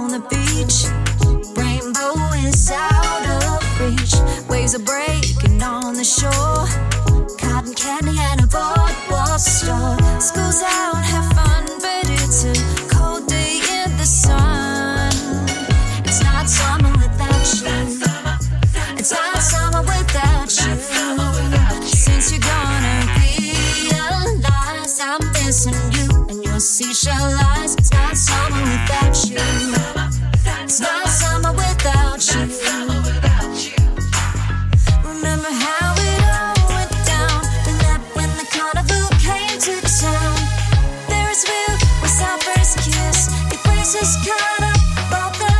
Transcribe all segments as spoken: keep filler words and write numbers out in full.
the beach. Rainbow is out of reach. Waves are breaking on the shore. Cotton candy and a boardwalk store. School's out, have fun, but it's a cold day in the sun. It's not summer without you. It's not summer without you. Since you're gonna realize I'm missing you and your seashell eyes. It's not summer without you. It's not summer without you. Remember how it all went down when that when the carnival came to town. Ferris wheel was our first kiss. Your face is caught up both the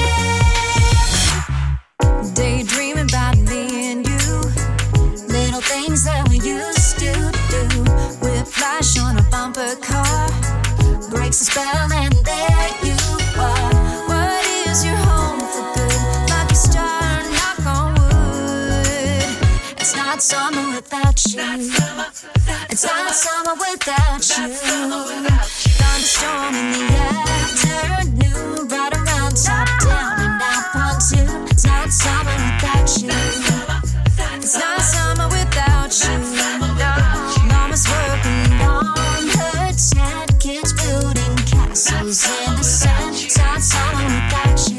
lips. Daydreaming about me and you. Little things that we used to do. Whiplash on a bumper car. Breaks the spell and there you are. What is your home for good? Like a star, knock on wood. It's not summer without you. It's not summer without you. Thunderstorm in the afternoon. Right around top down and out pontoon. It's not summer without you. It's not summer without you. Mama's working on her tent. Kids building castles in the sand. It's not summer without you.